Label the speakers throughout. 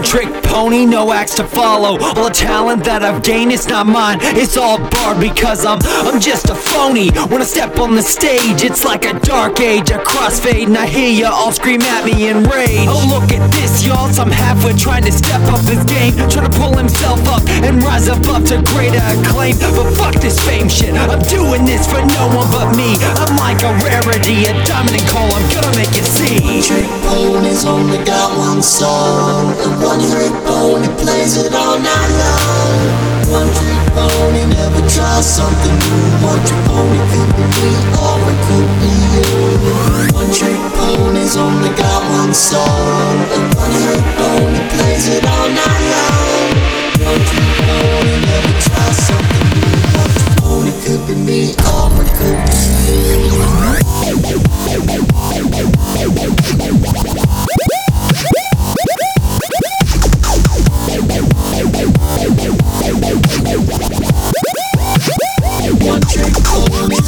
Speaker 1: one-trick pony, no acts to follow. All the talent that I've gained, it's not mine, it's all barred because I'm just a phony. When I step on the stage, it's like a dark age, a crossfade, and I hear ya all scream at me in rage. Oh, look at this, y'all, some halfway trying to step up his game, trying to pull himself up and rise above to greater acclaim. But fuck this fame shit, I'm doing this for no one but me. I'm like a rarity, a diamond in coal, I'm gonna make you see.
Speaker 2: One-trick ponies only got one song, and one-trick pony plays it all night long. One-trick pony never tries something new. One-trick pony could be me or it could be you. One-trick ponies only got one song, and one-trick pony plays it all night long. One-trick pony never tries something new. One-trick pony could be me or it could be you. One-trick ponies.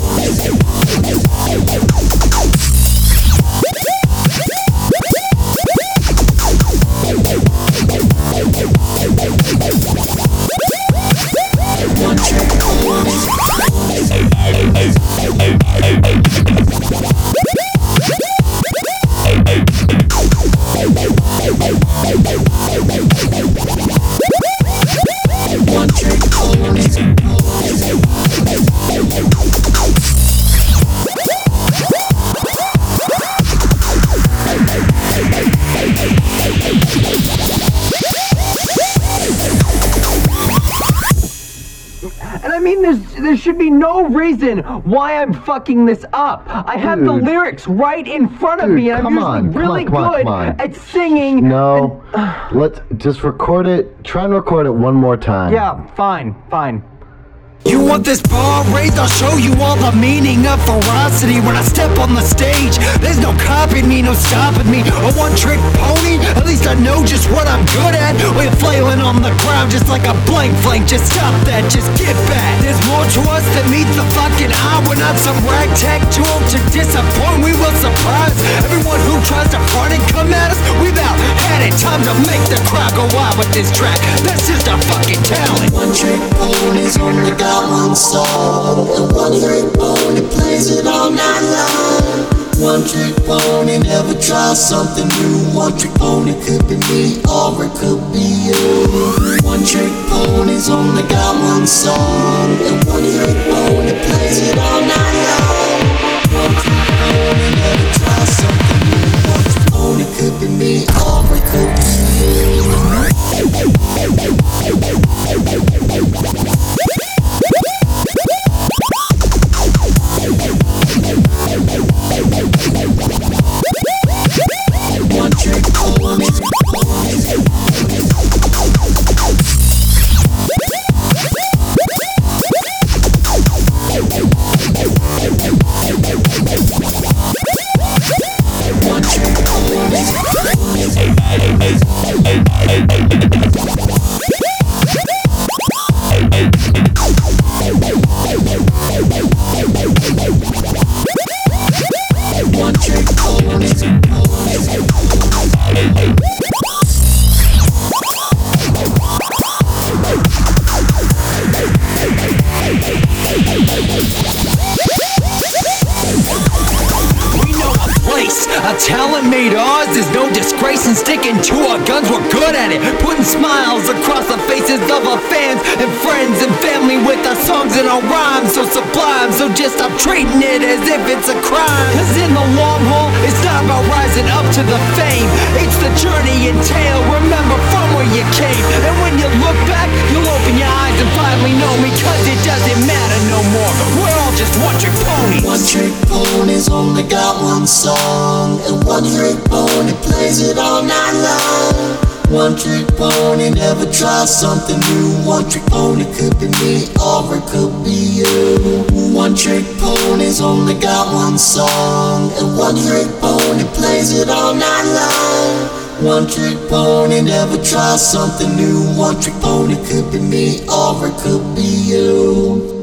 Speaker 1: And I mean, there should be no reason why I'm fucking this up. I have the lyrics right in front of me, and I'm usually really good at singing.
Speaker 3: No, let's just record it. Try and record it one more time.
Speaker 1: Yeah, fine. You want this bar raised? I'll show you all the meaning of ferocity. When I step on the stage, there's no copying me, no stopping me. A one-trick pony? At least I know just what I'm good at. We're flailing on the ground just like a blank flank. Just stop that, just get back. There's more to us than meets the fucking eye. We're not some ragtag tool to disappoint. We will surprise everyone who tries to front and come at us. We've out had it. Time to make the crowd go wild with this track. That's just our fucking talent.
Speaker 2: One-trick ponies only got one song, and one-trick pony plays it all night long. One-trick pony never tries something new. One-trick pony could be me or it could be you. One-trick ponies only got one song, and one-trick pony plays it all night long. One-trick pony never tries something new. One-trick pony could be me or it could be you. One-trick ponies.
Speaker 1: A talent made ours, there's no disgrace in sticking to our guns. We're good at it, putting smiles across the faces of our fans and friends and family with our songs and our rhymes so sublime. So just stop treating it as if it's a crime. Cause in the long haul, it's not about rising up to the fame. It's the journey entailed, remember from where you came. And when you look back, you'll open your eyes and finally know me. Cause it doesn't matter no more, we're all just one-trick ponies.
Speaker 2: One-trick ponies only got one song, and one-trick pony plays it all night long. One-trick pony never tries something new. One-trick pony could be me or it could be you. One-trick ponies only got one song, and one-trick pony plays it all night long. One-trick pony never tries something new. One-trick pony could be me or it could be you.